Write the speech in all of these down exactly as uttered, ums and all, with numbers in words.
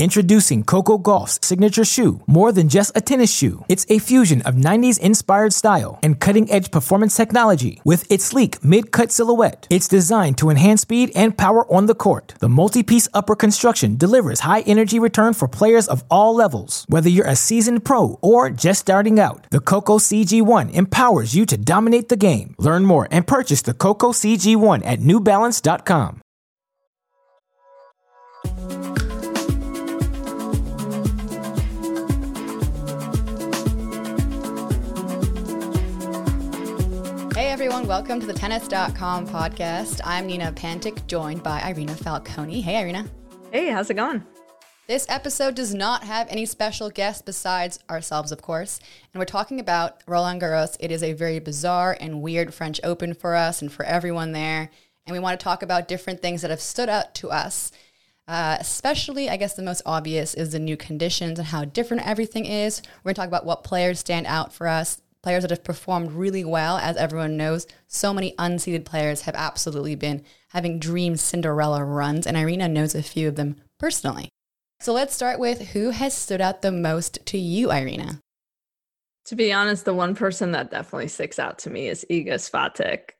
Introducing Coco Gauff's signature shoe, more than just a tennis shoe. It's a fusion of nineties-inspired style and cutting-edge performance technology. With its sleek mid-cut silhouette, it's designed to enhance speed and power on the court. The multi-piece upper construction delivers high-energy return for players of all levels. Whether you're a seasoned pro or just starting out, the Coco C G one empowers you to dominate the game. Learn more and purchase the Coco C G one at new balance dot com. Hey everyone, welcome to the tennis dot com podcast. I'm Nina Pantic, joined by Irina Falconi. Hey Irina. Hey, how's it going? This episode does not have any special guests besides ourselves, of course, and we're talking about Roland Garros. It is a very bizarre and weird French Open for us and for everyone there, and we want to talk about different things that have stood out to us. Uh, especially, I guess the most obvious is the new conditions and how different everything is. We're going to talk about what players stand out for us. Players that have performed really well. As everyone knows, so many unseeded players have absolutely been having dream Cinderella runs, and Irina knows a few of them personally. So let's start with who has stood out the most to you, Irina? To be honest, the one person that definitely sticks out to me is Iga Swiatek.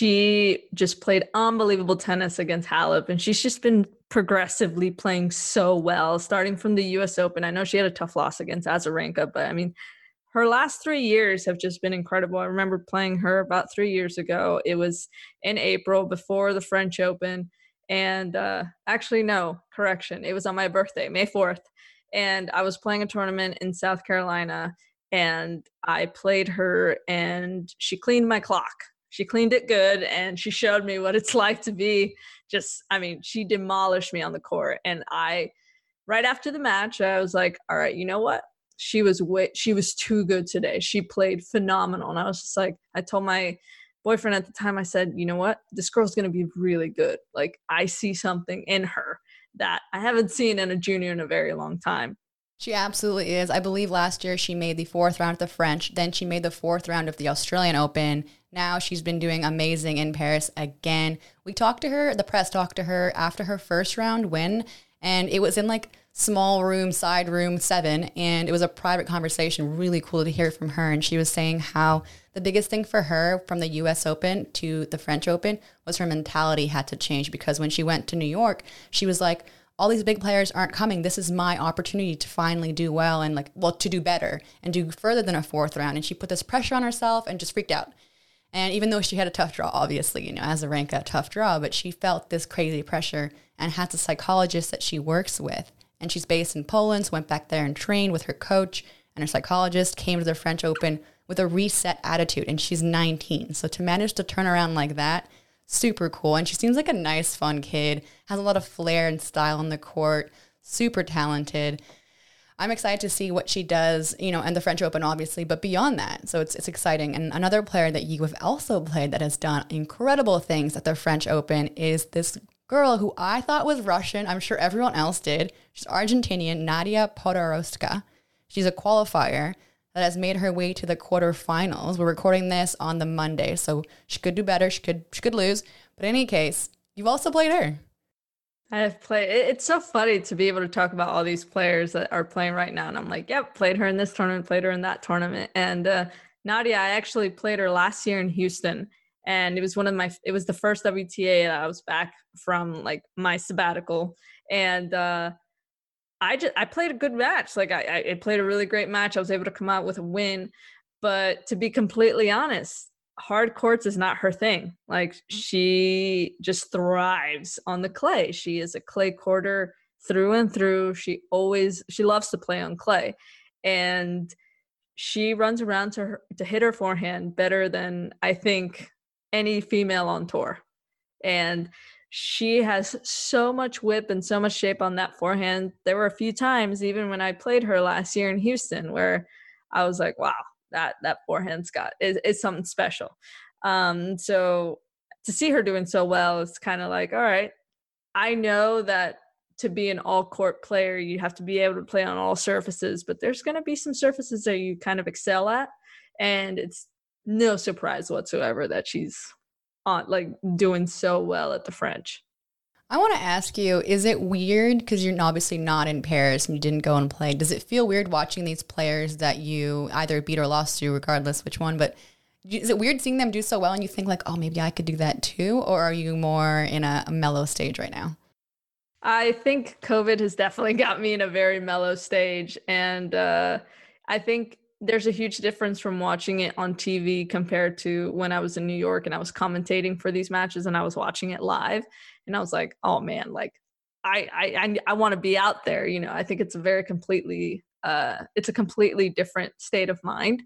She just played unbelievable tennis against Halep, and she's just been progressively playing so well, starting from the U S Open. I know she had a tough loss against Azarenka, but I mean, her last three years have just been incredible. I remember playing her about three years ago. It was in April before the French Open. And uh, actually, no, correction. It was on my birthday, May fourth. And I was playing a tournament in South Carolina. And I played her and she cleaned my clock. She cleaned it good. And she showed me what it's like to be just, I mean, she demolished me on the court. And I, right after the match, I was like, all right, you know what? She was way, she was too good today. She played phenomenal. And I was just like, I told my boyfriend at the time, I said, you know what? This girl's going to be really good. Like, I see something in her that I haven't seen in a junior in a very long time. She absolutely is. I believe last year she made the fourth round of the French. Then she made the fourth round of the Australian Open. Now she's been doing amazing in Paris again. We talked to her, the press talked to her after her first round win. And it was in like small room, side room seven. And it was a private conversation, really cool to hear from her. And she was saying how the biggest thing for her from the U S Open to the French Open was her mentality had to change, because when she went to New York, she was like, all these big players aren't coming. This is my opportunity to finally do well and like, well, to do better and do further than a fourth round. And she put this pressure on herself and just freaked out. And even though she had a tough draw, obviously, you know, Azarenka, a tough draw, but she felt this crazy pressure and has a psychologist that she works with. And she's based in Poland, so went back there and trained with her coach, and her psychologist came to the French Open with a reset attitude, and she's nineteen. So to manage to turn around like that, super cool. And she seems like a nice, fun kid, has a lot of flair and style on the court, super talented. I'm excited to see what she does, you know, and the French Open, obviously, but beyond that. So it's it's exciting. And another player that you have also played that has done incredible things at the French Open is this girl who I thought was Russian. I'm sure everyone else did. She's Argentinian, Nadia Podoroska. She's a qualifier that has made her way to the quarterfinals. We're recording this on the Monday, so she could do better. She could she could lose. But in any case, you've also played her. I have played. It's so funny to be able to talk about all these players that are playing right now. And I'm like, yep, played her in this tournament, played her in that tournament. And uh, Nadia, I actually played her last year in Houston. And it was one of my, it was the first W T A that I was back from like my sabbatical. And uh, I just, I played a good match. Like I, I played a really great match. I was able to come out with a win. But to be completely honest, hard courts is not her thing. Like she just thrives on the clay. She is a clay courter through and through. She always, she loves to play on clay. And she runs around to her, to hit her forehand better than I think any female on tour. And she has so much whip and so much shape on that forehand. There were a few times, even when I played her last year in Houston, where I was like, wow, that that forehand's got is, is something special. Um, so to see her doing so well, it's kind of like, all right, I know that to be an all-court player, you have to be able to play on all surfaces, but there's going to be some surfaces that you kind of excel at, and it's no surprise whatsoever that she's on like doing so well at the French. I want to ask you, is it weird, because you're obviously not in Paris and you didn't go and play, does it feel weird watching these players that you either beat or lost to, regardless which one, but is it weird seeing them do so well and you think like, oh, maybe I could do that too? Or are you more in a, a mellow stage right now? I think COVID has definitely got me in a very mellow stage. And uh, I think there's a huge difference from watching it on T V compared to when I was in New York and I was commentating for these matches and I was watching it live. And I was like, oh man, like I I I, I want to be out there. You know, I think it's a very completely uh, it's a completely different state of mind.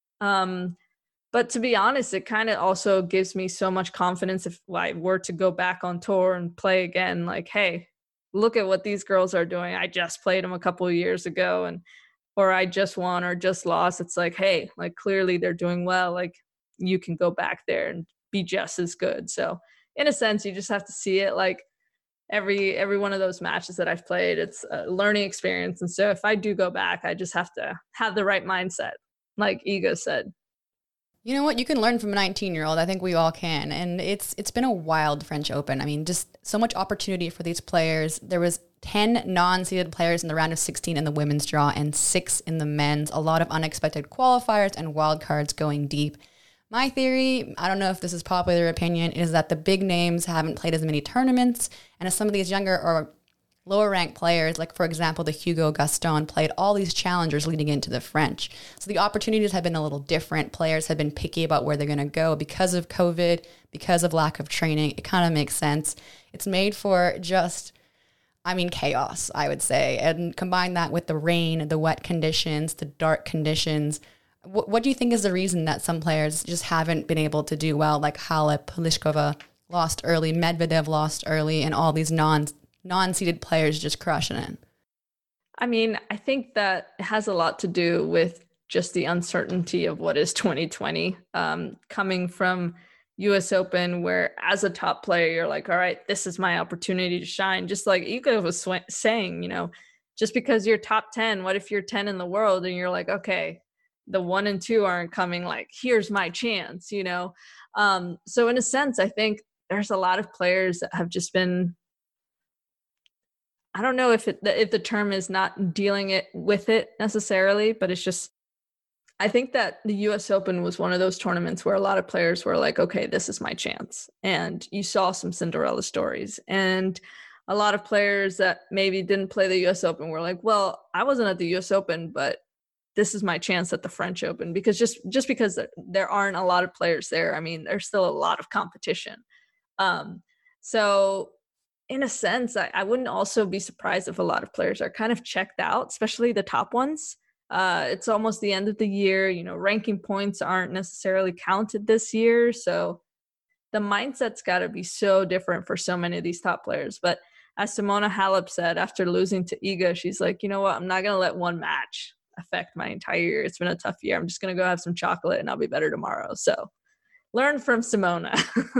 Um, but to be honest, it kind of also gives me so much confidence if I were to go back on tour and play again. Like, hey, look at what these girls are doing. I just played them a couple of years ago, and or I just won or just lost. It's like, hey, like clearly they're doing well. Like you can go back there and be just as good. So in a sense, you just have to see it like every every one of those matches that I've played. It's a learning experience. And so if I do go back, I just have to have the right mindset, like Iga said. You know what? You can learn from a nineteen-year-old. I think we all can. And it's it's been a wild French Open. I mean, just so much opportunity for these players. There was ten non-seeded players in the round of sixteen in the women's draw and six in the men's. A lot of unexpected qualifiers and wild cards going deep. My theory, I don't know if this is popular opinion, is that the big names haven't played as many tournaments. And as some of these younger or lower ranked players, like for example, the Hugo Gaston, played all these challengers leading into the French. So the opportunities have been a little different. Players have been picky about where they're going to go because of COVID, because of lack of training. It kind of makes sense. It's made for just, I mean, chaos, I would say. And combine that with the rain, the wet conditions, the dark conditions. What, what do you think is the reason that some players just haven't been able to do well? Like Halep, Pliskova lost early, Medvedev lost early, and all these non non-seeded players just crushing it. I mean, I think that has a lot to do with just the uncertainty of what is twenty twenty. Um, coming from U S Open, where as a top player, you're like, all right, this is my opportunity to shine. Just like Iga was sw- saying, you know, just because you're top ten, what if you're ten in the world and you're like, okay, the one and two aren't coming, like, here's my chance, you know? Um, so in a sense, I think there's a lot of players that have just been, I don't know if it, if the term is not dealing it with it necessarily, but it's just, I think that the U S Open was one of those tournaments where a lot of players were like, okay, this is my chance. And you saw some Cinderella stories. And a lot of players that maybe didn't play the U S Open were like, well, I wasn't at the U S Open, but this is my chance at the French Open. Because just, just because there aren't a lot of players there, I mean, there's still a lot of competition. Um, so in a sense, I, I wouldn't also be surprised if a lot of players are kind of checked out, especially the top ones. Uh, it's almost the end of the year. You know, ranking points aren't necessarily counted this year. So the mindset's got to be so different for so many of these top players. But as Simona Halep said after losing to Iga, she's like, you know what? I'm not going to let one match affect my entire year. It's been a tough year. I'm just going to go have some chocolate and I'll be better tomorrow. So learn from Simona.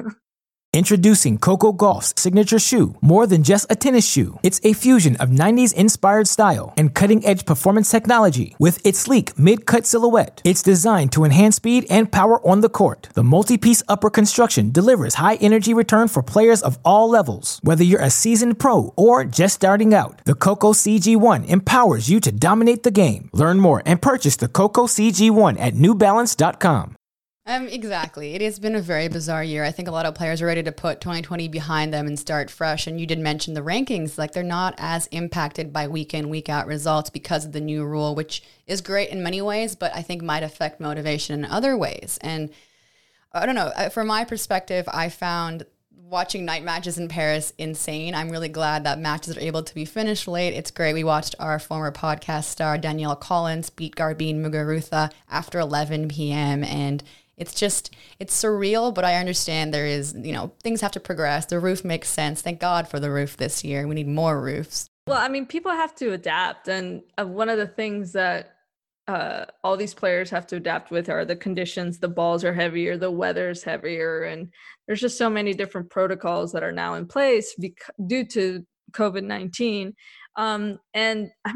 Introducing Coco Gauff's signature shoe. More than just a tennis shoe, it's a fusion of nineties-inspired style and cutting-edge performance technology. With its sleek mid-cut silhouette, it's designed to enhance speed and power on the court. The multi-piece upper construction delivers high-energy return for players of all levels. Whether you're a seasoned pro or just starting out, the Coco C G one empowers you to dominate the game. Learn more and purchase the Coco C G one at new balance dot com. Um, exactly. It has been a very bizarre year. I think a lot of players are ready to put twenty twenty behind them and start fresh. And you did mention the rankings, like they're not as impacted by week in, week out results because of the new rule, which is great in many ways, but I think might affect motivation in other ways. And I don't know, from my perspective, I found watching night matches in Paris insane. I'm really glad that matches are able to be finished late. It's great. We watched our former podcast star, Danielle Collins, beat Garbine Muguruza after eleven p.m. And it's just, it's surreal, but I understand there is, you know, things have to progress. The roof makes sense. Thank God for the roof this year. We need more roofs. Well, I mean, people have to adapt. And uh, one of the things that uh, all these players have to adapt with are the conditions. The balls are heavier, the weather's heavier, and there's just so many different protocols that are now in place bec- due to COVID nineteen. Um, and I mean,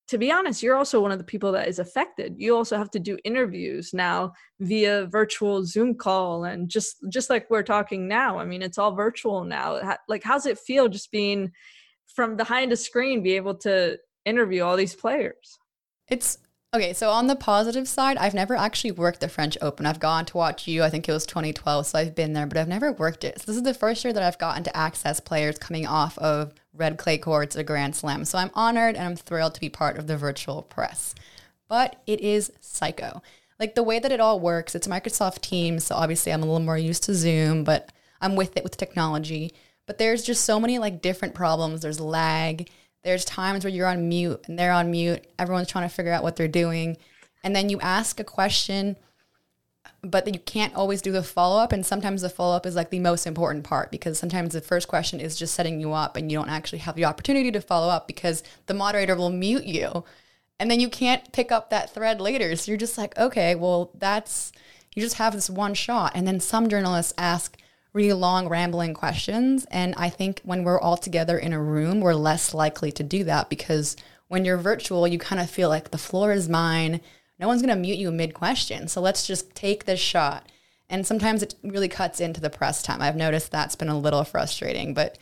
to be honest, you're also one of the people that is affected. You also have to do interviews now via virtual Zoom call, and just just like we're talking now. I mean, it's all virtual now. Like, how's it feel just being from behind a screen, be able to interview all these players? It's okay. So on the positive side, I've never actually worked the French Open. I've gone to watch you. I think it was twenty twelve, so I've been there, but I've never worked it. So this is the first year that I've gotten to access players coming off of red clay courts at Grand Slam. So I'm honored and I'm thrilled to be part of the virtual press. But it is psycho. Like the way that it all works, it's Microsoft Teams, so obviously I'm a little more used to Zoom, but I'm with it with technology. But there's just so many like different problems. There's lag. There's times where you're on mute and they're on mute. Everyone's trying to figure out what they're doing. And then you ask a question, but you can't always do the follow-up. And sometimes the follow-up is like the most important part, because sometimes the first question is just setting you up and you don't actually have the opportunity to follow up because the moderator will mute you. And then you can't pick up that thread later. So you're just like, okay, well, that's, you just have this one shot. And then some journalists ask really long, rambling questions. And I think when we're all together in a room, we're less likely to do that, because when you're virtual, you kind of feel like the floor is mine. No one's going to mute you mid-question. So let's just take this shot. And sometimes it really cuts into the press time. I've noticed that's been a little frustrating, but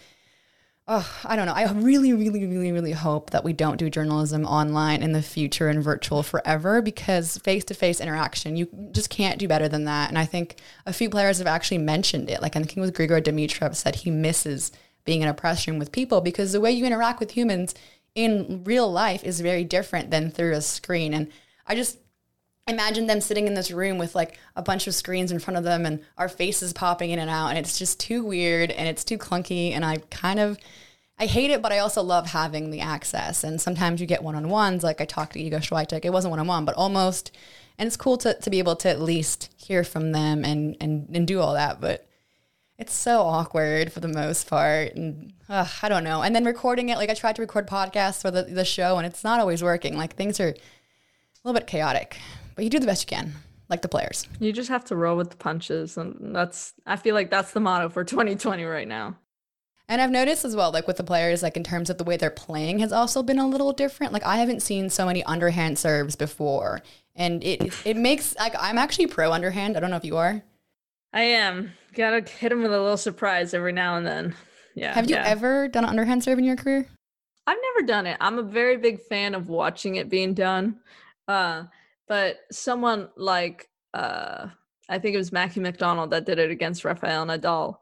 oh, I don't know. I really, really, really, really hope that we don't do journalism online in the future and virtual forever, because face-to-face interaction, you just can't do better than that. And I think a few players have actually mentioned it. Like I think it was Grigor Dimitrov said he misses being in a press room with people, because the way you interact with humans in real life is very different than through a screen. And I just imagine them sitting in this room with like a bunch of screens in front of them and our faces popping in and out, and it's just too weird and it's too clunky, and I kind of I hate it, but I also love having the access. And sometimes you get one-on-ones, like I talked to Iga Swiatek. It wasn't one-on-one, but almost, and it's cool to, to be able to at least hear from them and, and, and do all that, but it's so awkward for the most part, and uh, I don't know. And then recording it, like I tried to record podcasts for the, the show, and it's not always working. Like things are a little bit chaotic. But you do the best you can, like the players. You just have to roll with the punches. And that's, I feel like that's the motto for twenty twenty right now. And I've noticed as well, like with the players, like in terms of the way they're playing has also been a little different. Like I haven't seen so many underhand serves before. And it it makes, like I'm actually pro underhand. I don't know if you are. I am. Gotta hit them with a little surprise every now and then. Yeah. Have you yeah. ever done an underhand serve in your career? I've never done it. I'm a very big fan of watching it being done. Uh, But someone like, uh, I think it was Mackie McDonald that did it against Rafael Nadal.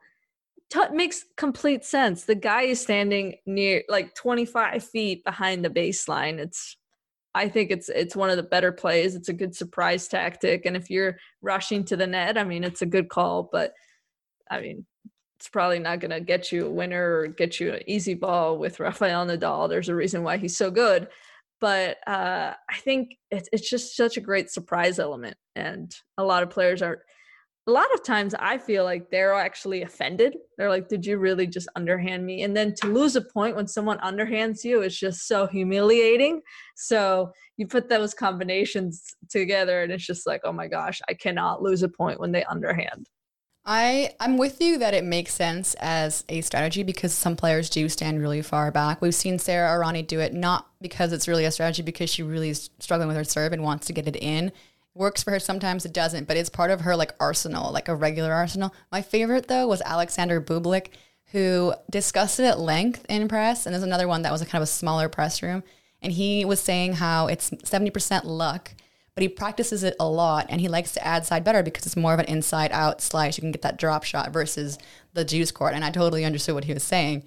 T- makes complete sense. The guy is standing near like twenty-five feet behind the baseline. It's, I think it's it's one of the better plays. It's a good surprise tactic. And if you're rushing to the net, I mean, it's a good call. But, I mean, it's probably not going to get you a winner or get you an easy ball with Rafael Nadal. There's a reason why he's so good. But uh, I think it's it's just such a great surprise element. And a lot of players are, a lot of times I feel like they're actually offended. They're like, did you really just underhand me? And then to lose a point when someone underhands you is just so humiliating. So you put those combinations together and it's just like, oh my gosh, I cannot lose a point when they underhand. I, I'm with you that it makes sense as a strategy, because some players do stand really far back. We've seen Sarah Arani do it, not because it's really a strategy, because she really is struggling with her serve and wants to get it in. It works for her, sometimes it doesn't, but it's part of her like arsenal, like a regular arsenal. My favorite though was Alexander Bublik, who discussed it at length in press. And there's another one that was a kind of a smaller press room. And he was saying how it's seventy percent luck, but he practices it a lot, and he likes to add side better because it's more of an inside out slice. You can get that drop shot versus the juice court. And I totally understood what he was saying.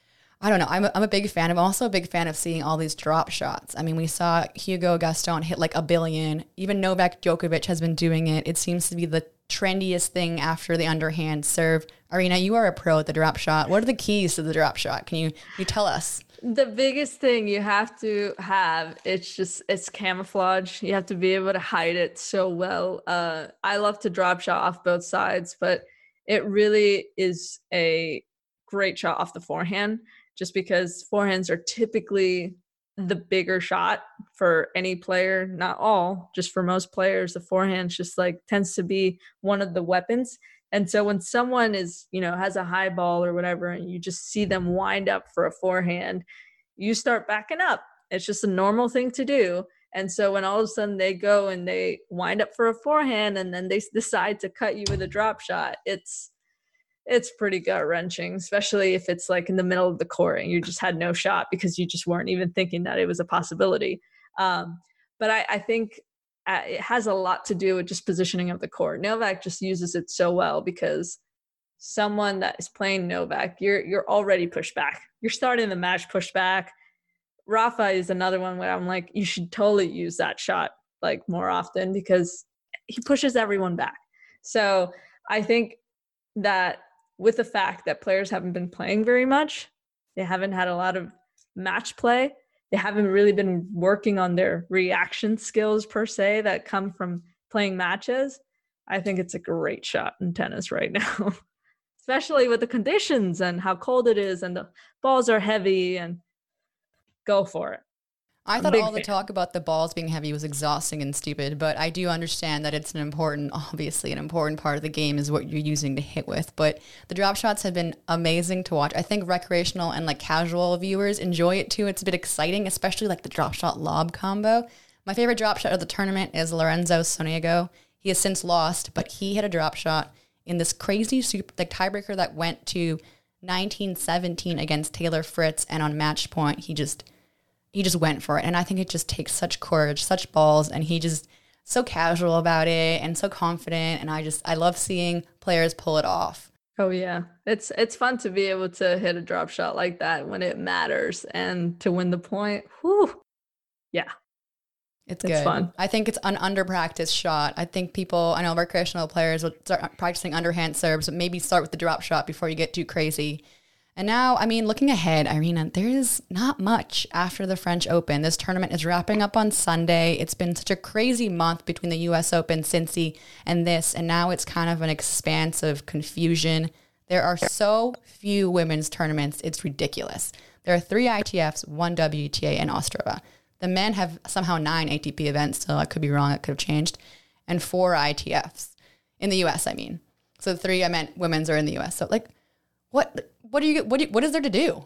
I don't know. I'm a, I'm a big fan. I'm also a big fan of seeing all these drop shots. I mean, we saw Hugo Gaston hit like a billion. Even Novak Djokovic has been doing it. It seems to be the trendiest thing after the underhand serve. Arina, you are a pro at the drop shot. What are the keys to the drop shot? Can you, can you tell us? The biggest thing you have to have, it's just, it's camouflage. You have to be able to hide it so well. Uh, I love to drop shot off both sides, but it really is a great shot off the forehand, just because forehands are typically the bigger shot for any player, not all, just for most players. The forehand just like tends to be one of the weapons. And so when someone is, you know, has a high ball or whatever, and you just see them wind up for a forehand, you start backing up. It's just a normal thing to do. And so when all of a sudden they go and they wind up for a forehand and then they decide to cut you with a drop shot, it's it's pretty gut-wrenching, especially if it's like in the middle of the court and you just had no shot because you just weren't even thinking that it was a possibility. Um, but I, I think it has a lot to do with just positioning of the court. Novak just uses it so well because someone that is playing Novak, you're you're already pushed back. You're starting the match pushed back. Rafa is another one where I'm like, you should totally use that shot like more often because he pushes everyone back. So I think that with the fact that players haven't been playing very much, they haven't had a lot of match play, they haven't really been working on their reaction skills per se that come from playing matches. I think it's a great shot in tennis right now, especially with the conditions and how cold it is and the balls are heavy, and go for it. I thought all the talk about the balls being heavy was exhausting and stupid, but I do understand that it's an important, obviously an important part of the game is what you're using to hit with. But the drop shots have been amazing to watch. I think recreational and like casual viewers enjoy it too. It's a bit exciting, especially like the drop shot lob combo. My favorite drop shot of the tournament is Lorenzo Sonego. He has since lost, but he hit a drop shot in this crazy super, like tiebreaker that went to nineteen seventeen against Taylor Fritz, and on match point, he just... he just went for it. And I think it just takes such courage, such balls, and he just so casual about it and so confident. And I just, I love seeing players pull it off. Oh yeah. It's, it's fun to be able to hit a drop shot like that when it matters and to win the point. Whew. Yeah. It's, it's good. Fun. I think it's an under-practiced shot. I think people, I know recreational players will start practicing underhand serves, but maybe start with the drop shot before you get too crazy. And now, I mean, looking ahead, Irina, there's not much after the French Open. This tournament is wrapping up on Sunday. It's been such a crazy month between the U S Open, Cincy, and this, and now it's kind of an expanse of confusion. There are so few women's tournaments, it's ridiculous. There are three I T Fs, one W T A, and Ostrava. The men have somehow nine A T P events, so I could be wrong, it could have changed, and four I T Fs. In the U S, I mean. So the three I meant women's are in the U S. So, like, what... What do you what do you, what is there to do?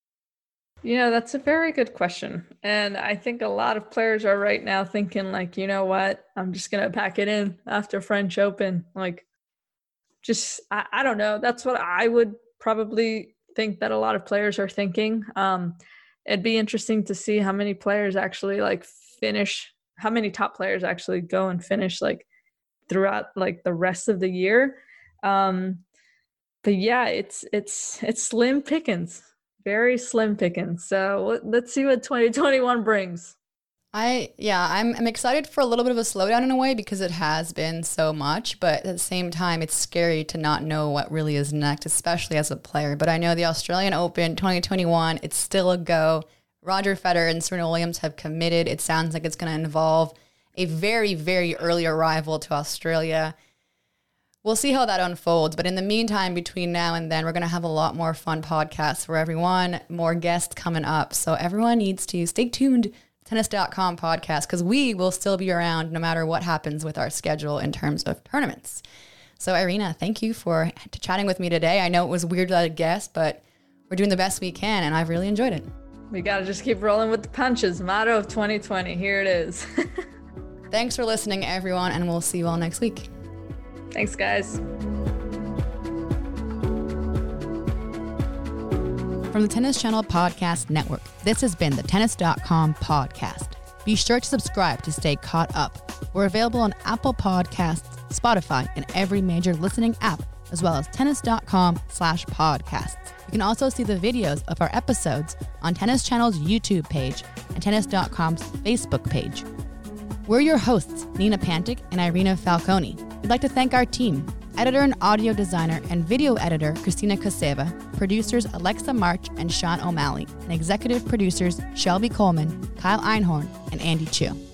Yeah, that's a very good question. And I think a lot of players are right now thinking like, you know what, I'm just going to pack it in after French Open. Like, just, I, I don't know. That's what I would probably think that a lot of players are thinking. Um, it'd be interesting to see how many players actually like finish, how many top players actually go and finish like throughout like the rest of the year. Um, But yeah, it's it's it's slim pickings, very slim pickings. So let's see what twenty twenty-one brings. I yeah, I'm I'm excited for a little bit of a slowdown in a way because it has been so much, but at the same time, it's scary to not know what really is next, especially as a player. But I know the Australian Open twenty twenty-one, it's still a go. Roger Federer and Serena Williams have committed. It sounds like it's going to involve a very very early arrival to Australia. We'll see how that unfolds. But in the meantime, between now and then, we're going to have a lot more fun podcasts for everyone, more guests coming up. So everyone needs to stay tuned to tennis dot com podcast because we will still be around no matter what happens with our schedule in terms of tournaments. So Irina, thank you for chatting with me today. I know it was weird that I guessed, but we're doing the best we can, and I've really enjoyed it. We got to just keep rolling with the punches. Motto of twenty twenty. Here it is. Thanks for listening, everyone, and we'll see you all next week. Thanks, guys. From the Tennis Channel Podcast Network, this has been the tennis dot com podcast. Be sure to subscribe to stay caught up. We're available on Apple Podcasts, Spotify, and every major listening app, as well as tennis dot com slash podcasts. You can also see the videos of our episodes on Tennis Channel's YouTube page and tennis dot com's Facebook page. We're your hosts, Nina Pantic and Irina Falconi. We'd like to thank our team, editor and audio designer and video editor Christina Koseva, producers Alexa March and Sean O'Malley, and executive producers Shelby Coleman, Kyle Einhorn, and Andy Chu.